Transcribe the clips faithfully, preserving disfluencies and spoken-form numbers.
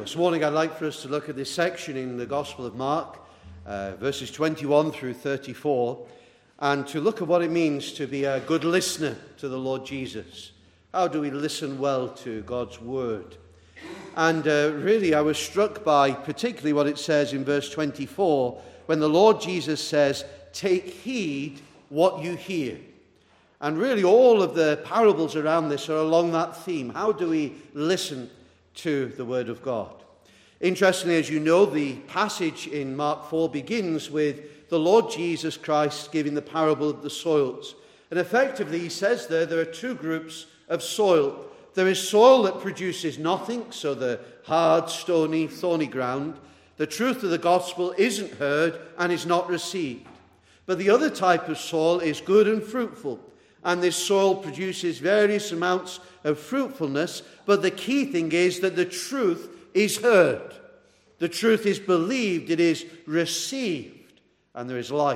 This morning I'd like for us to look at this section in the Gospel of Mark, uh, verses twenty-one through thirty-four, and to look at what it means to be a good listener to the Lord Jesus. How do we listen well to God's Word? And uh, really I was struck by particularly what it says in verse twenty-four, when the Lord Jesus says, "Take heed what you hear." And really all of the parables around this are along that theme. How do we listen to the Word of God? Interestingly, as you know, the passage in Mark four begins with the Lord Jesus Christ giving the parable of the soils. And effectively, he says there, there are two groups of soil. There is soil that produces nothing, so the hard, stony, thorny ground. The truth of the gospel isn't heard and is not received. But the other type of soil is good and fruitful. And this soil produces various amounts of fruitfulness, but the key thing is that the truth is heard. The truth is believed, it is received, and there is life.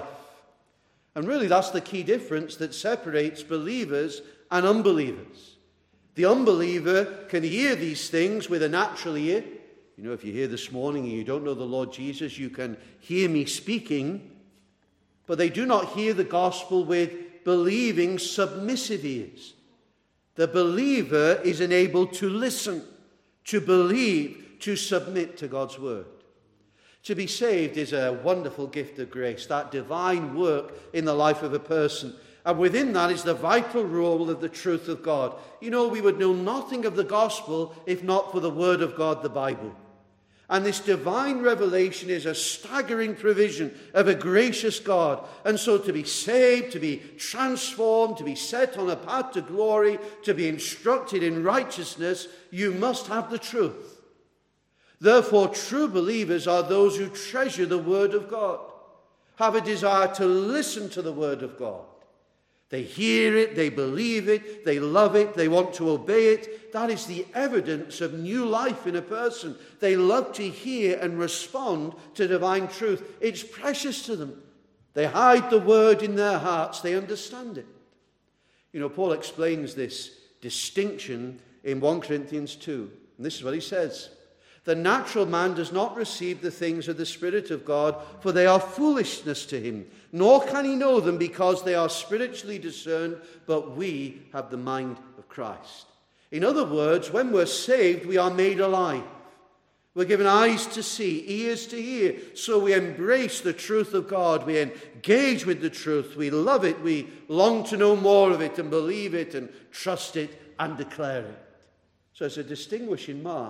And really that's the key difference that separates believers and unbelievers. The unbeliever can hear these things with a natural ear. You know, if you're here this morning and you don't know the Lord Jesus, you can hear me speaking, but they do not hear the gospel with believing submissive ears. The believer is enabled to listen, to believe, to submit to God's word. To be saved is a wonderful gift of grace, that divine work in the life of a person. And within that is the vital role of the truth of God. You know, we would know nothing of the gospel if not for the word of God, the Bible. And this divine revelation is a staggering provision of a gracious God. And so to be saved, to be transformed, to be set on a path to glory, to be instructed in righteousness, you must have the truth. Therefore, true believers are those who treasure the word of God, have a desire to listen to the word of God. They hear it, they believe it, they love it, they want to obey it. That is the evidence of new life in a person. They love to hear and respond to divine truth. It's precious to them. They hide the word in their hearts. They understand it. You know, Paul explains this distinction in First Corinthians two. And this is what he says. The natural man does not receive the things of the Spirit of God, for they are foolishness to him. Nor can he know them because they are spiritually discerned, but we have the mind of Christ. In other words, when we're saved, we are made alive. We're given eyes to see, ears to hear. So we embrace the truth of God. We engage with the truth. We love it. We long to know more of it and believe it and trust it and declare it. So it's a distinguishing mark.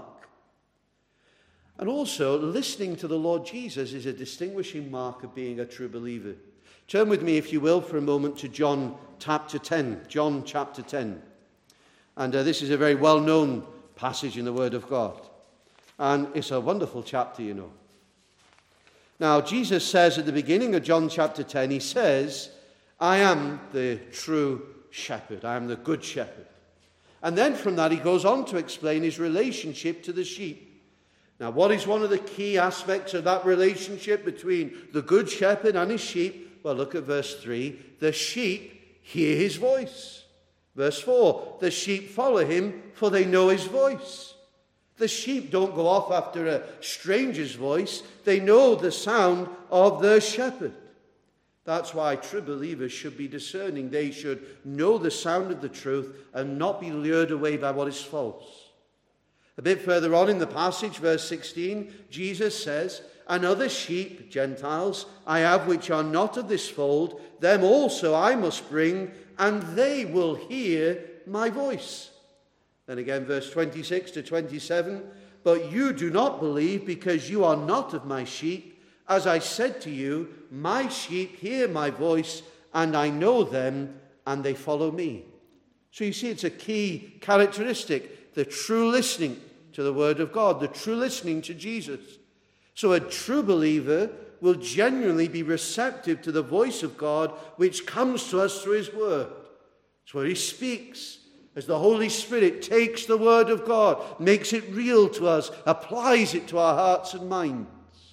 And also, listening to the Lord Jesus is a distinguishing mark of being a true believer. Turn with me, if you will, for a moment to John chapter ten. John chapter ten. And uh, this is a very well-known passage in the Word of God. And it's a wonderful chapter, you know. Now, Jesus says at the beginning of John chapter ten, he says, "I am the true shepherd. I am the good shepherd." And then from that, he goes on to explain his relationship to the sheep. Now, what is one of the key aspects of that relationship between the good shepherd and his sheep? Well, look at verse three. The sheep hear his voice. Verse four. The sheep follow him, for they know his voice. The sheep don't go off after a stranger's voice. They know the sound of their shepherd. That's why true believers should be discerning. They should know the sound of the truth and not be lured away by what is false. A bit further on in the passage, verse sixteen, Jesus says, "And other sheep, Gentiles, I have which are not of this fold, them also I must bring, and they will hear my voice." Then again, verse twenty-six to twenty-seven, "But you do not believe because you are not of my sheep. As I said to you, my sheep hear my voice, and I know them, and they follow me." So you see, it's a key characteristic, the true listening to the word of God, the true listening to Jesus. So a true believer will genuinely be receptive to the voice of God, which comes to us through his word. It's where he speaks, as the Holy Spirit takes the word of God, makes it real to us, applies it to our hearts and minds.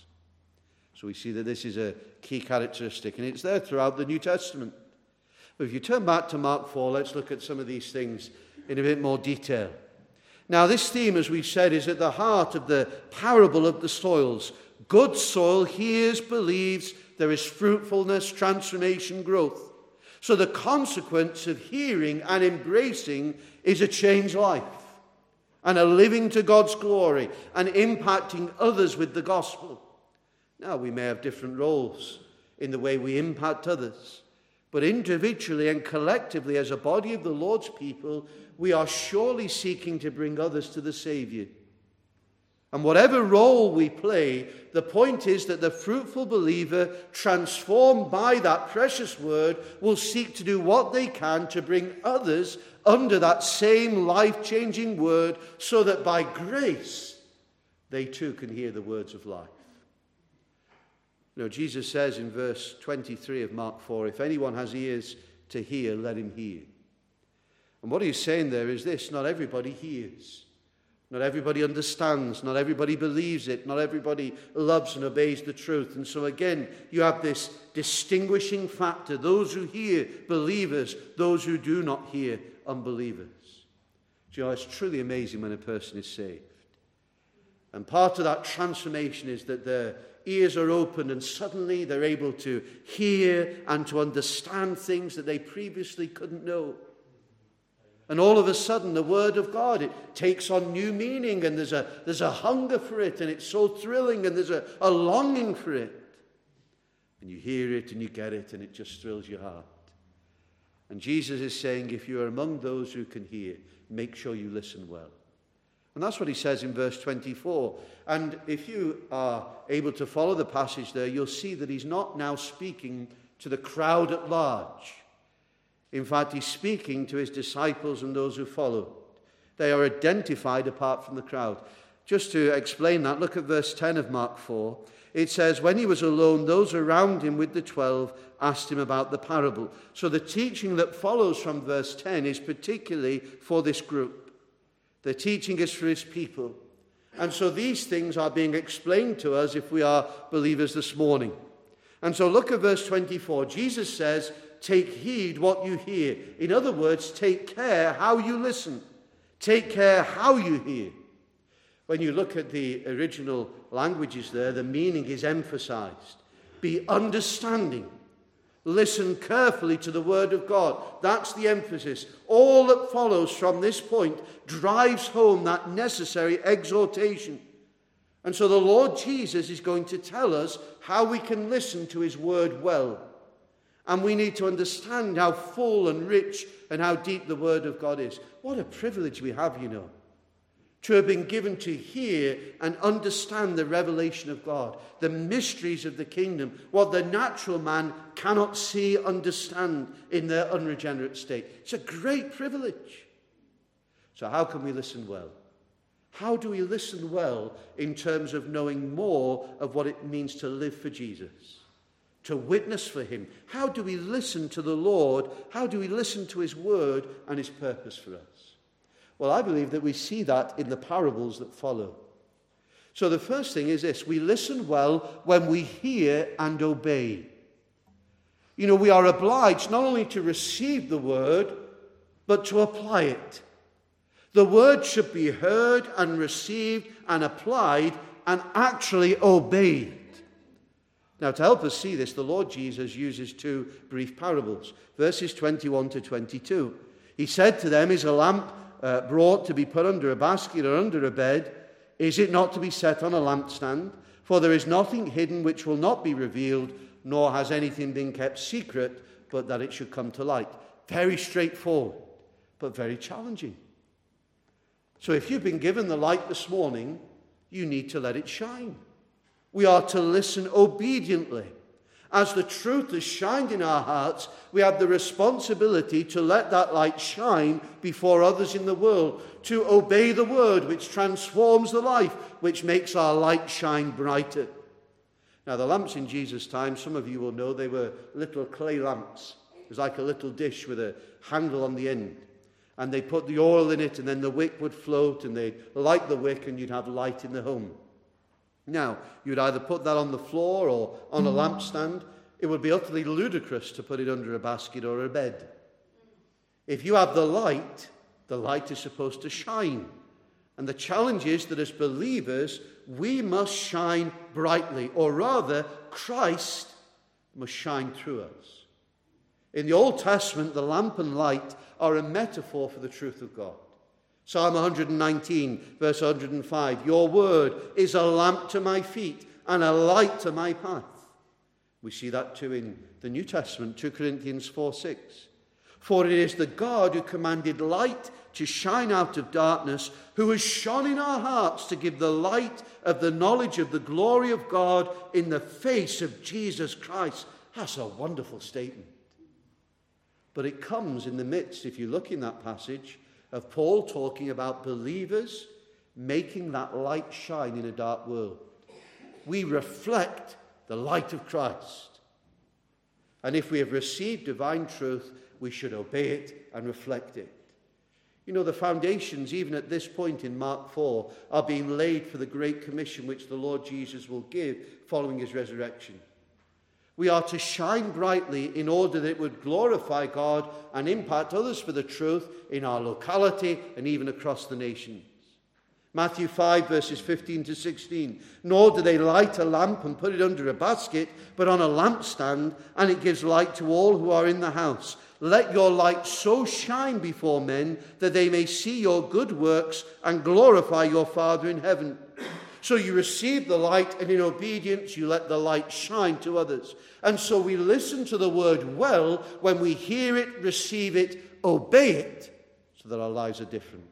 So we see that this is a key characteristic, and it's there throughout the New Testament. But if you turn back to Mark four, let's look at some of these things in a bit more detail. Now, this theme, as we've said, is at the heart of the parable of the soils. Good soil hears, believes, there is fruitfulness, transformation, growth. So the consequence of hearing and embracing is a changed life and a living to God's glory and impacting others with the gospel. Now, we may have different roles in the way we impact others, but individually and collectively as a body of the Lord's people, we are surely seeking to bring others to the Savior. And whatever role we play, the point is that the fruitful believer, transformed by that precious word, will seek to do what they can to bring others under that same life-changing word, so that by grace they too can hear the words of life. You know, Jesus says in verse twenty-three of Mark four, if anyone has ears to hear, let him hear. And what he's saying there is this: not everybody hears. Not everybody understands. Not everybody believes it. Not everybody loves and obeys the truth. And so again, you have this distinguishing factor. Those who hear, believers. Those who do not hear, unbelievers. Do you know, it's truly amazing when a person is saved. And part of that transformation is that their ears are opened and suddenly they're able to hear and to understand things that they previously couldn't know. And all of a sudden, the Word of God, it takes on new meaning, and there's a, there's a hunger for it, and it's so thrilling, and there's a, a longing for it. And you hear it, and you get it, and it just thrills your heart. And Jesus is saying, if you are among those who can hear, make sure you listen well. And that's what he says in verse twenty-four. And if you are able to follow the passage there, you'll see that he's not now speaking to the crowd at large. In fact, he's speaking to his disciples and those who follow. They are identified apart from the crowd. Just to explain that, look at verse ten of Mark four. It says, when he was alone, those around him with the twelve asked him about the parable. So the teaching that follows from verse ten is particularly for this group. The teaching is for his people. And so these things are being explained to us if we are believers this morning. And so look at verse twenty-four. Jesus says, take heed what you hear. In other words, take care how you listen. Take care how you hear. When you look at the original languages there, the meaning is emphasized. Be understanding. Listen carefully to the word of God. That's the emphasis. All that follows from this point drives home that necessary exhortation. And so the Lord Jesus is going to tell us how we can listen to his word well. And we need to understand how full and rich and how deep the word of God is. What a privilege we have, you know, to have been given to hear and understand the revelation of God, the mysteries of the kingdom, what the natural man cannot see, understand in their unregenerate state. It's a great privilege. So how can we listen well? How do we listen well in terms of knowing more of what it means to live for Jesus? To witness for him? How do we listen to the Lord? How do we listen to his word and his purpose for us? Well, I believe that we see that in the parables that follow. So the first thing is this: we listen well when we hear and obey. You know, we are obliged not only to receive the word, but to apply it. The word should be heard and received and applied and actually obeyed. Now, to help us see this, the Lord Jesus uses two brief parables, verses twenty-one to twenty-two. He said to them, is a lamp uh, brought to be put under a basket or under a bed? Is it not to be set on a lampstand? For there is nothing hidden which will not be revealed, nor has anything been kept secret, but that it should come to light. Very straightforward, but very challenging. So if you've been given the light this morning, you need to let it shine. We are to listen obediently. As the truth has shined in our hearts, we have the responsibility to let that light shine before others in the world, to obey the word which transforms the life, which makes our light shine brighter. Now, the lamps in Jesus' time, some of you will know, they were little clay lamps. It was like a little dish with a handle on the end. And they put the oil in it, and then the wick would float, and they'd light the wick, and you'd have light in the home. Now, you'd either put that on the floor or on a lampstand. It would be utterly ludicrous to put it under a basket or a bed. If you have the light, the light is supposed to shine. And the challenge is that as believers, we must shine brightly, or rather, Christ must shine through us. In the Old Testament, the lamp and light are a metaphor for the truth of God. Psalm one nineteen, verse one hundred five, your word is a lamp to my feet and a light to my path. We see that too in the New Testament, Second Corinthians four six. For it is the God who commanded light to shine out of darkness, who has shone in our hearts to give the light of the knowledge of the glory of God in the face of Jesus Christ. That's a wonderful statement. But it comes in the midst, if you look in that passage, of Paul talking about believers making that light shine in a dark world. We reflect the light of Christ. And if we have received divine truth, we should obey it and reflect it. You know, the foundations, even at this point in Mark four, are being laid for the Great Commission which the Lord Jesus will give following his resurrection. We are to shine brightly in order that it would glorify God and impact others for the truth in our locality and even across the nations. Matthew five, verses fifteen to sixteen. Nor do they light a lamp and put it under a basket, but on a lampstand, and it gives light to all who are in the house. Let your light so shine before men that they may see your good works and glorify your Father in heaven. So you receive the light, and in obedience you let the light shine to others. And so we listen to the word well when we hear it, receive it, obey it, so that our lives are different.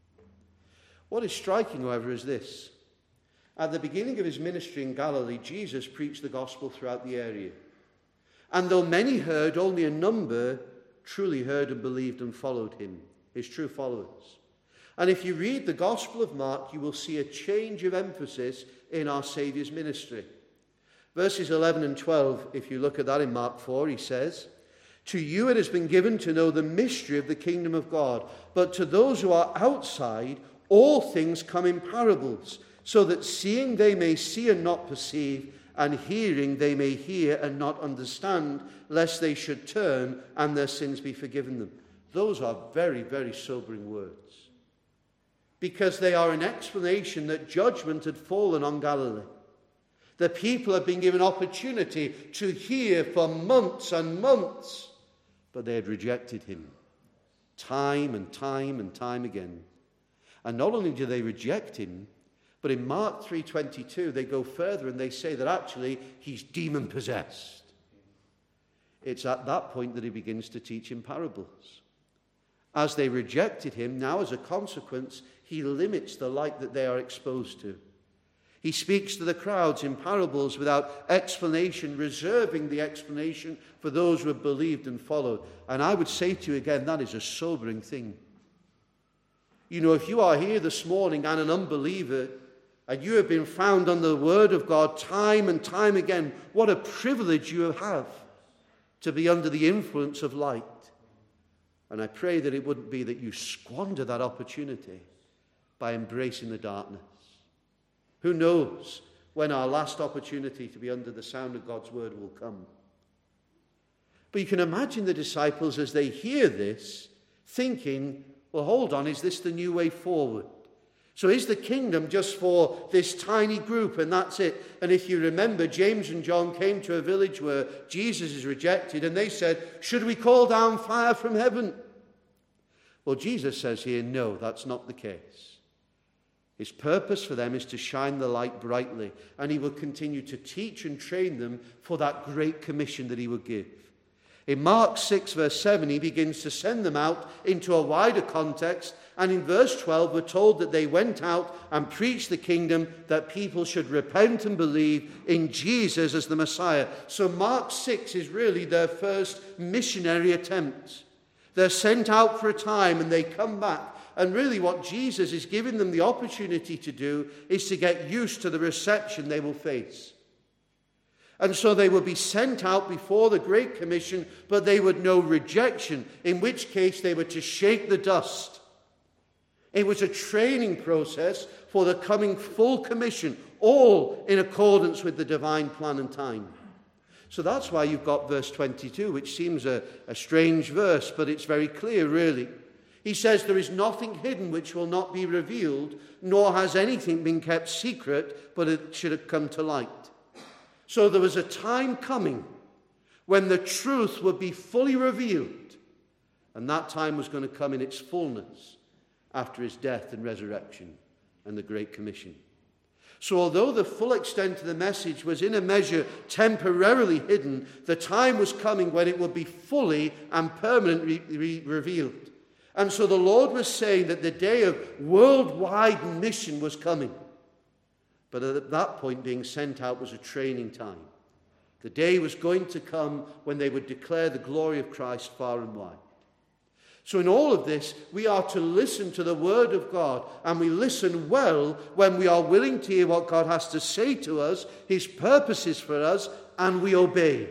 What is striking, however, is this. At the beginning of his ministry in Galilee, Jesus preached the gospel throughout the area. And though many heard, only a number truly heard and believed and followed him, his true followers. And if you read the Gospel of Mark, you will see a change of emphasis in our Saviour's ministry. Verses eleven and twelve, if you look at that in Mark four, he says, to you it has been given to know the mystery of the kingdom of God, but to those who are outside, all things come in parables, so that seeing they may see and not perceive, and hearing they may hear and not understand, lest they should turn and their sins be forgiven them. Those are very, very sobering words, because they are an explanation that judgment had fallen on Galilee. The people had been given opportunity to hear for months and months, but they had rejected him time and time and time again. And not only do they reject him, but in Mark three twenty-two, they go further and they say that actually he's demon-possessed. It's at that point that he begins to teach in parables. As they rejected him, now as a consequence, he limits the light that they are exposed to. He speaks to the crowds in parables without explanation, reserving the explanation for those who have believed and followed. And I would say to you again, that is a sobering thing. You know, if you are here this morning and an unbeliever, and you have been found on the word of God time and time again, what a privilege you have to be under the influence of light. And I pray that it wouldn't be that you squander that opportunity by embracing the darkness. Who knows when our last opportunity to be under the sound of God's word will come. But you can imagine the disciples as they hear this, thinking, well, hold on, is this the new way forward? So is the kingdom just for this tiny group and that's it? And if you remember, James and John came to a village where Jesus is rejected and they said, should we call down fire from heaven? Well, Jesus says here, no, that's not the case. His purpose for them is to shine the light brightly, and he will continue to teach and train them for that great commission that he will give. In Mark six, verse seven, he begins to send them out into a wider context. And in verse twelve, we're told that they went out and preached the kingdom, that people should repent and believe in Jesus as the Messiah. So Mark six is really their first missionary attempt. They're sent out for a time and they come back. And really what Jesus is giving them the opportunity to do is to get used to the reception they will face. And so they would be sent out before the Great Commission, but they would know rejection, in which case they were to shake the dust. It was a training process for the coming full commission, all in accordance with the divine plan and time. So that's why you've got verse twenty-two, which seems a, a strange verse, but it's very clear, really. He says there is nothing hidden which will not be revealed, nor has anything been kept secret, but it should have come to light. So there was a time coming when the truth would be fully revealed, and that time was going to come in its fullness after his death and resurrection and the Great Commission. So although the full extent of the message was in a measure temporarily hidden, the time was coming when it would be fully and permanently re- revealed. And so the Lord was saying that the day of worldwide mission was coming. But at that point, being sent out was a training time. The day was going to come when they would declare the glory of Christ far and wide. So in all of this, we are to listen to the word of God, and we listen well when we are willing to hear what God has to say to us, his purposes for us, and we obey.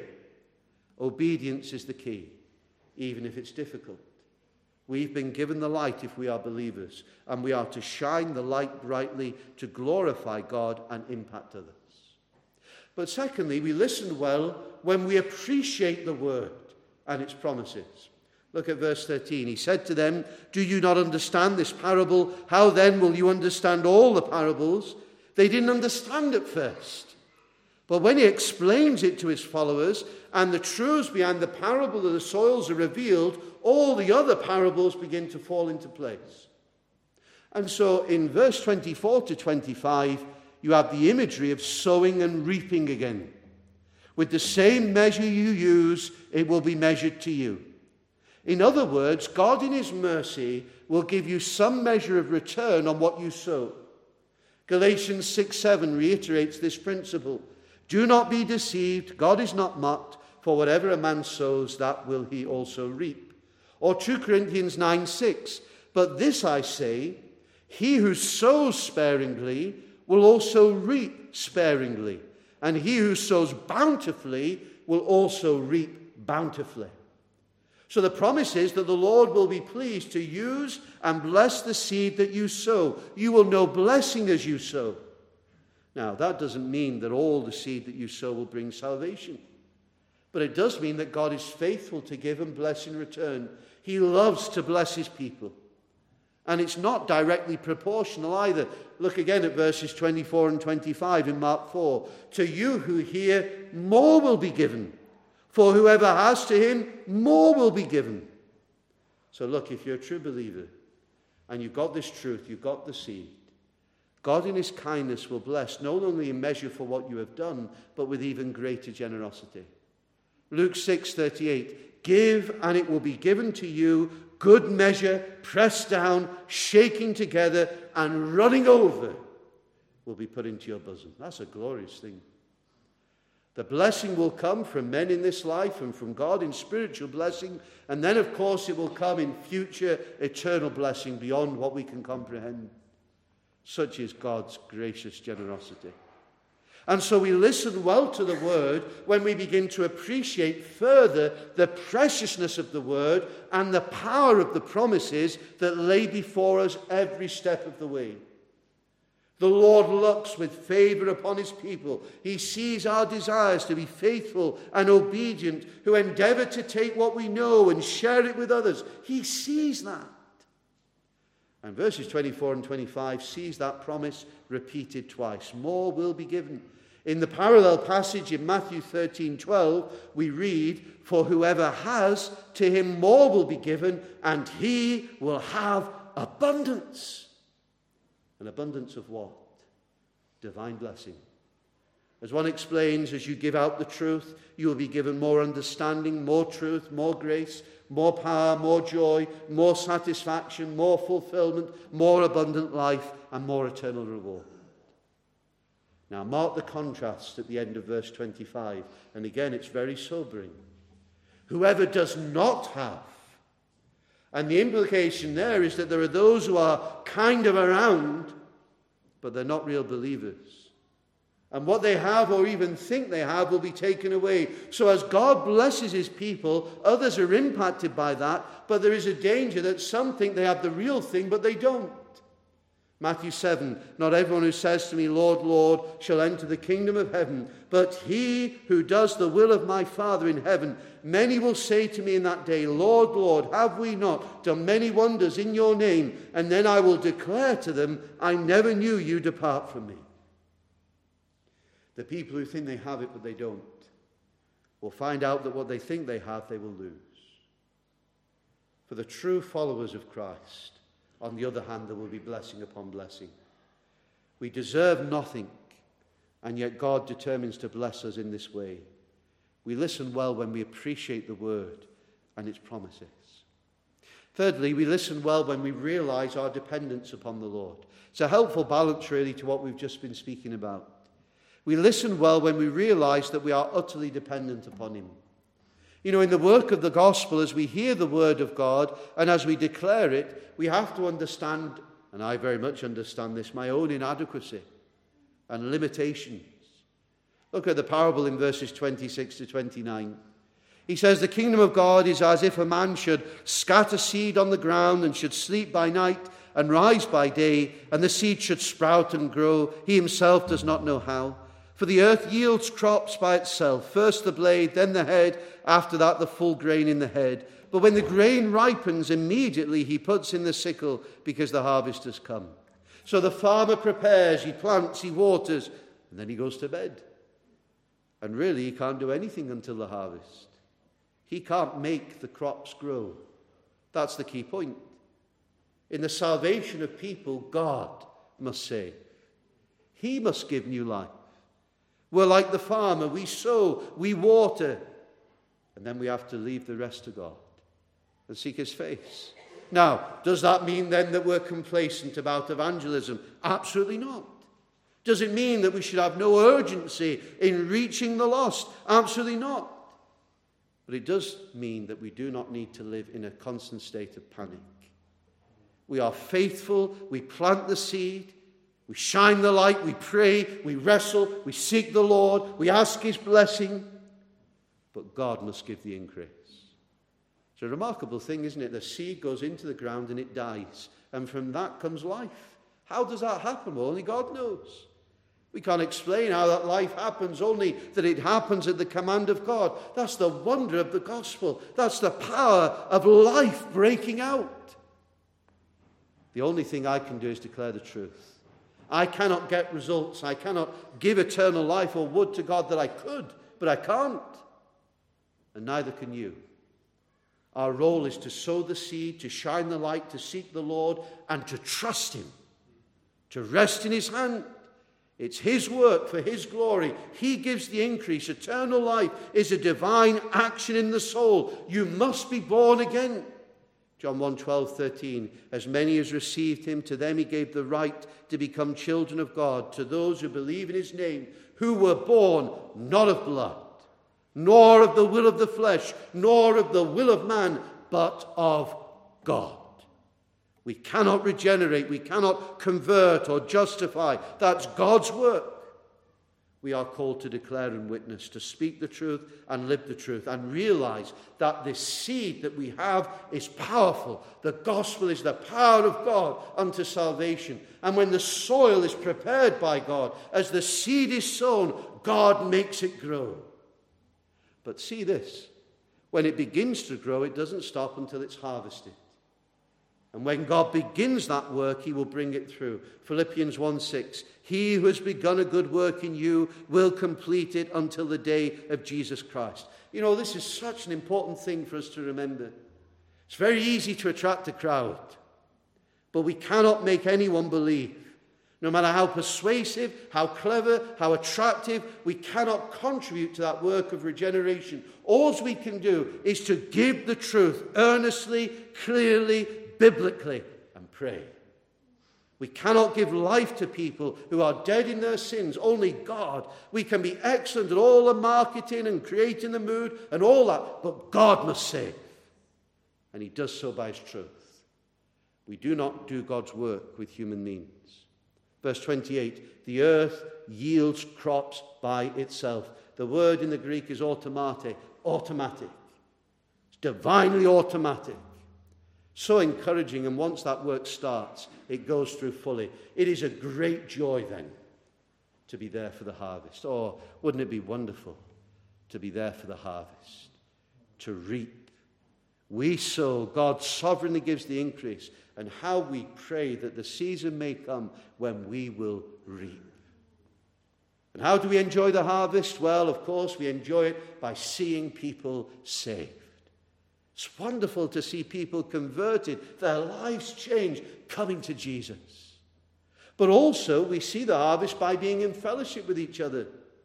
Obedience is the key, even if it's difficult. We've been given the light if we are believers, and we are to shine the light brightly to glorify God and impact others. But secondly, we listen well when we appreciate the word and its promises. Look at verse thirteen. He said to them, "Do you not understand this parable? How then will you understand all the parables?" They didn't understand at first. But when he explains it to his followers and the truths behind the parable of the soils are revealed, all the other parables begin to fall into place. And so in verse twenty-four to twenty-five, you have the imagery of sowing and reaping again. With the same measure you use, it will be measured to you. In other words, God in his mercy will give you some measure of return on what you sow. Galatians six seven reiterates this principle. Do not be deceived, God is not mocked, for whatever a man sows, that will he also reap. Or two Corinthians nine six, but this I say, he who sows sparingly will also reap sparingly, and he who sows bountifully will also reap bountifully. So the promise is that the Lord will be pleased to use and bless the seed that you sow. You will know blessing as you sow. Now, that doesn't mean that all the seed that you sow will bring salvation. But it does mean that God is faithful to give and bless in return. He loves to bless his people. And it's not directly proportional either. Look again at verses twenty-four and twenty-five in Mark four. To you who hear, more will be given. For whoever has to him, more will be given. So look, if you're a true believer and you've got this truth, you've got the seed, God in his kindness will bless, not only in measure for what you have done, but with even greater generosity. Luke six thirty-eight, give and it will be given to you, good measure, pressed down, shaking together, and running over will be put into your bosom. That's a glorious thing. The blessing will come from men in this life and from God in spiritual blessing. And then, of course, it will come in future eternal blessing beyond what we can comprehend. Such is God's gracious generosity. And so we listen well to the word when we begin to appreciate further the preciousness of the word and the power of the promises that lay before us every step of the way. The Lord looks with favor upon his people. He sees our desires to be faithful and obedient, who endeavor to take what we know and share it with others. He sees that. And verses twenty-four and twenty-five sees that promise repeated twice. More will be given. In the parallel passage in Matthew thirteen twelve, we read, for whoever has, to him more will be given, and he will have abundance. An abundance of what? Divine blessing. As one explains, as you give out the truth, you will be given more understanding, more truth, more grace, more power, more joy, more satisfaction, more fulfillment, more abundant life, and more eternal reward. Now, mark the contrast at the end of verse twenty-five. And again, it's very sobering. Whoever does not have. And the implication there is that there are those who are kind of around, but they're not real believers. And what they have or even think they have will be taken away. So as God blesses his people, others are impacted by that, but there is a danger that some think they have the real thing, but they don't. Matthew seven, not everyone who says to me, Lord, Lord, shall enter the kingdom of heaven, but he who does the will of my Father in heaven. Many will say to me in that day, Lord, Lord, have we not done many wonders in your name? And then I will declare to them, I never knew you, depart from me. The people who think they have it but they don't will find out that what they think they have, they will lose. For the true followers of Christ, on the other hand, there will be blessing upon blessing. We deserve nothing, and yet God determines to bless us in this way. We listen well when we appreciate the word and its promises. Thirdly, we listen well when we realize our dependence upon the Lord. It's a helpful balance, really, to what we've just been speaking about. We listen well when we realize that we are utterly dependent upon him. You know, in the work of the gospel, as we hear the word of God and as we declare it, we have to understand, and I very much understand this, my own inadequacy and limitations. Look at the parable in verses twenty-six to twenty-nine. He says, the kingdom of God is as if a man should scatter seed on the ground and should sleep by night and rise by day, and the seed should sprout and grow. He himself does not know how. For the earth yields crops by itself, first the blade, then the head, after that the full grain in the head. But when the grain ripens, immediately he puts in the sickle, because the harvest has come. So the farmer prepares, he plants, he waters, and then he goes to bed. And really he can't do anything until the harvest. He can't make the crops grow. That's the key point. In the salvation of people, God must save. He must give new life. We're like the farmer. We sow, we water, and then we have to leave the rest to God and seek his face. Now, does that mean then that we're complacent about evangelism? Absolutely not. Does it mean that we should have no urgency in reaching the lost? Absolutely not. But it does mean that we do not need to live in a constant state of panic. We are faithful, we plant the seed, we shine the light, we pray, we wrestle, we seek the Lord, we ask his blessing, but God must give the increase. It's a remarkable thing, isn't it? The seed goes into the ground and it dies, and from that comes life. How does that happen? Well, only God knows. We can't explain how that life happens, only that it happens at the command of God. That's the wonder of the gospel. That's the power of life breaking out. The only thing I can do is declare the truth. I cannot get results. I cannot give eternal life or would to God that I could, but I can't. And neither can you. Our role is to sow the seed, to shine the light, to seek the Lord, and to trust him, to rest in his hand. It's his work for his glory. He gives the increase. Eternal life is a divine action in the soul. You must be born again. John one, twelve, thirteen. As many as received him, to them he gave the right to become children of God, to those who believe in his name, who were born not of blood, nor of the will of the flesh, nor of the will of man, but of God. We cannot regenerate, we cannot convert or justify. That's God's work. We are called to declare and witness, to speak the truth and live the truth, and realize that this seed that we have is powerful. The gospel is the power of God unto salvation. And when the soil is prepared by God, as the seed is sown, God makes it grow. But see this, when it begins to grow, it doesn't stop until it's harvested. And when God begins that work, he will bring it through. Philippians one six, he who has begun a good work in you will complete it until the day of Jesus Christ. You know, this is such an important thing for us to remember. It's very easy to attract a crowd, but we cannot make anyone believe. No matter how persuasive, how clever, how attractive, we cannot contribute to that work of regeneration. All we can do is to give the truth earnestly, clearly, biblically, and pray. We cannot give life to people who are dead in their sins. Only God. We can be excellent at all the marketing and creating the mood and all that, but God must save. And he does so by his truth. We do not do God's work with human means. Verse twenty-eight, the earth yields crops by itself. The word in the Greek is automate, automatic. It's divinely automatic. So encouraging, and once that work starts, it goes through fully. It is a great joy then to be there for the harvest. Oh, wouldn't it be wonderful to be there for the harvest, to reap? We sow, God sovereignly gives the increase, and how we pray that the season may come when we will reap. And how do we enjoy the harvest? Well, of course, we enjoy it by seeing people saved. It's wonderful to see people converted, their lives changed, coming to Jesus. But also, we see the harvest by being in fellowship with each other.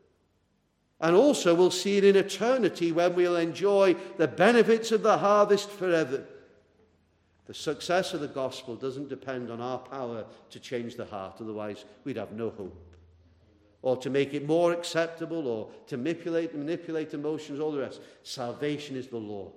And also, we'll see it in eternity when we'll enjoy the benefits of the harvest forever. The success of the gospel doesn't depend on our power to change the heart, otherwise we'd have no hope. Or to make it more acceptable, or to manipulate, manipulate emotions, all the rest. Salvation is the Lord's.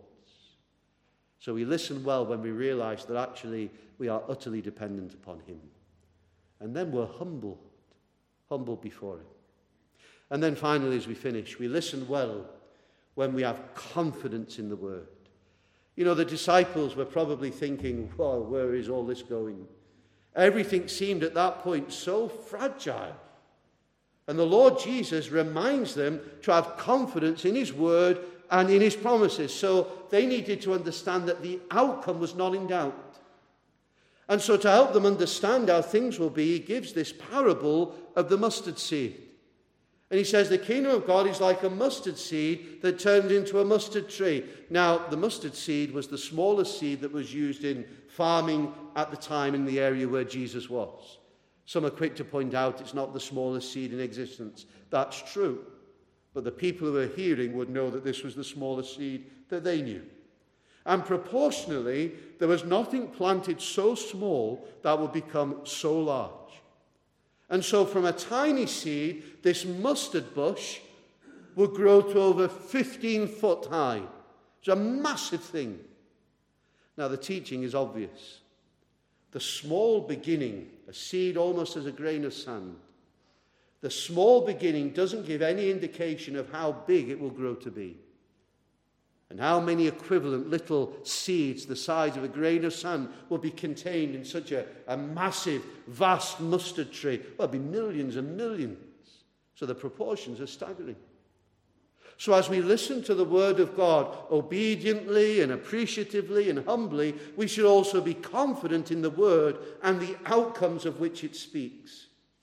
So we listen well when we realize that actually we are utterly dependent upon him. And then we're humbled, humbled before him. And then finally, as we finish, we listen well when we have confidence in the word. You know, the disciples were probably thinking, well, where is all this going? Everything seemed at that point so fragile. And the Lord Jesus reminds them to have confidence in his word and in his promises. So they needed to understand that the outcome was not in doubt. And so to help them understand how things will be, he gives this parable of the mustard seed. And he says the kingdom of God is like a mustard seed that turned into a mustard tree. Now, the mustard seed was the smallest seed that was used in farming at the time in the area where Jesus was. Some are quick to point out it's not the smallest seed in existence. That's true. But the people who were hearing would know that this was the smallest seed that they knew. And proportionally, there was nothing planted so small that would become so large. And so from a tiny seed, this mustard bush would grow to over fifteen foot high. It's a massive thing. Now, the teaching is obvious. The small beginning, a seed almost as a grain of sand, the small beginning doesn't give any indication of how big it will grow to be. And how many equivalent little seeds the size of a grain of sand will be contained in such a, a massive, vast mustard tree? Well, it'll be millions and millions. So the proportions are staggering. So as we listen to the word of God obediently and appreciatively and humbly, we should also be confident in the word and the outcomes of which it speaks.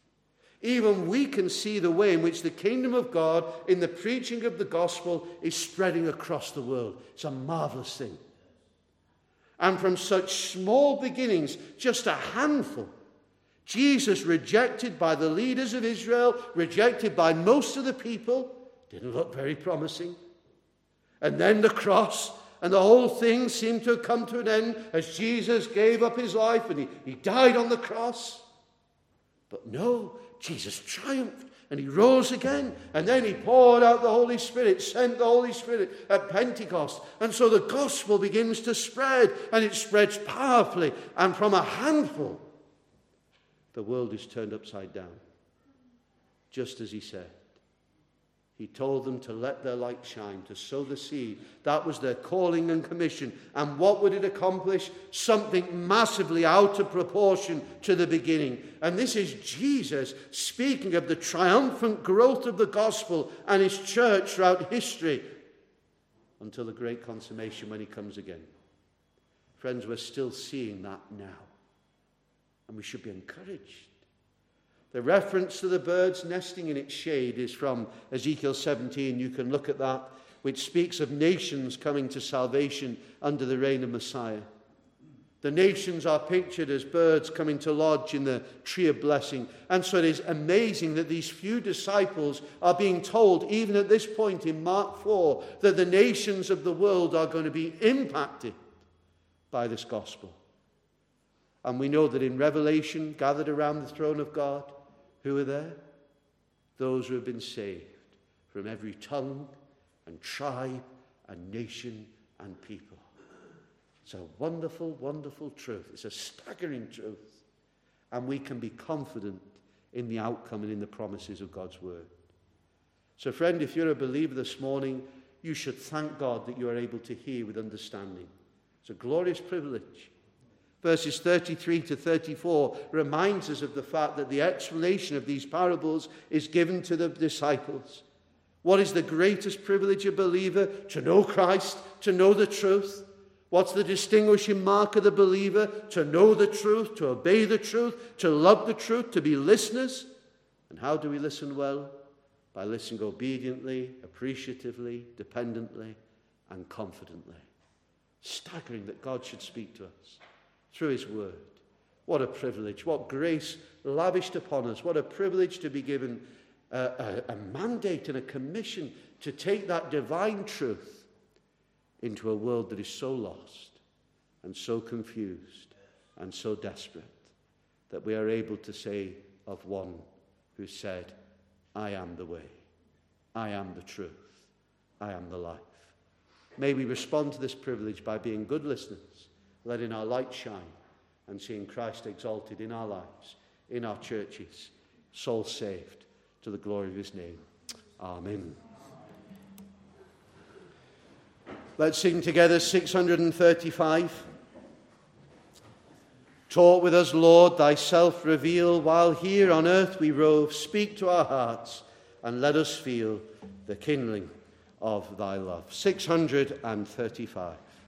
Even we can see the way in which the kingdom of God in the preaching of the gospel is spreading across the world. It's a marvelous thing. And from such small beginnings, just a handful, Jesus rejected by the leaders of Israel, rejected by most of the people, didn't look very promising. And then the cross, and the whole thing seemed to have come to an end as Jesus gave up his life and he, he died on the cross. But no, Jesus triumphed and he rose again, and then he poured out the Holy Spirit, sent the Holy Spirit at Pentecost. And so the gospel begins to spread, and it spreads powerfully. And from a handful, the world is turned upside down, just as he said. He told them to let their light shine, to sow the seed. That was their calling and commission. And what would it accomplish? Something massively out of proportion to the beginning. And this is Jesus speaking of the triumphant growth of the gospel and his church throughout history until the great consummation when he comes again. Friends, we're still seeing that now. And we should be encouraged. The reference to the birds nesting in its shade is from Ezekiel seventeen. You can look at that, which speaks of nations coming to salvation under the reign of Messiah. The nations are pictured as birds coming to lodge in the tree of blessing. And so it is amazing that these few disciples are being told, even at this point in Mark four, that the nations of the world are going to be impacted by this gospel. And we know that in Revelation, gathered around the throne of God, who are there? Those who have been saved from every tongue and tribe and nation and people. It's a wonderful, wonderful truth. It's a staggering truth. And we can be confident in the outcome and in the promises of God's word. So friend, if you're a believer this morning, you should thank God that you are able to hear with understanding. It's a glorious privilege. Verses thirty-three to thirty-four reminds us of the fact that the explanation of these parables is given to the disciples. What is the greatest privilege of a believer? To know Christ, to know the truth. What's the distinguishing mark of the believer? To know the truth, to obey the truth, to love the truth, to be listeners. And how do we listen well? By listening obediently, appreciatively, dependently, and confidently. Staggering that God should speak to us through his word. What a privilege, what grace lavished upon us. What a privilege to be given a, a, a mandate and a commission to take that divine truth into a world that is so lost and so confused and so desperate that we are able to say of one who said, I am the way, I am the truth, I am the life. May we respond to this privilege by being good listeners, letting our light shine and seeing Christ exalted in our lives, in our churches, souls saved to the glory of his name. Amen. Let's sing together six hundred thirty-five. Talk with us, Lord, thyself reveal, while here on earth we rove. Speak to our hearts and let us feel the kindling of thy love. six hundred thirty-five.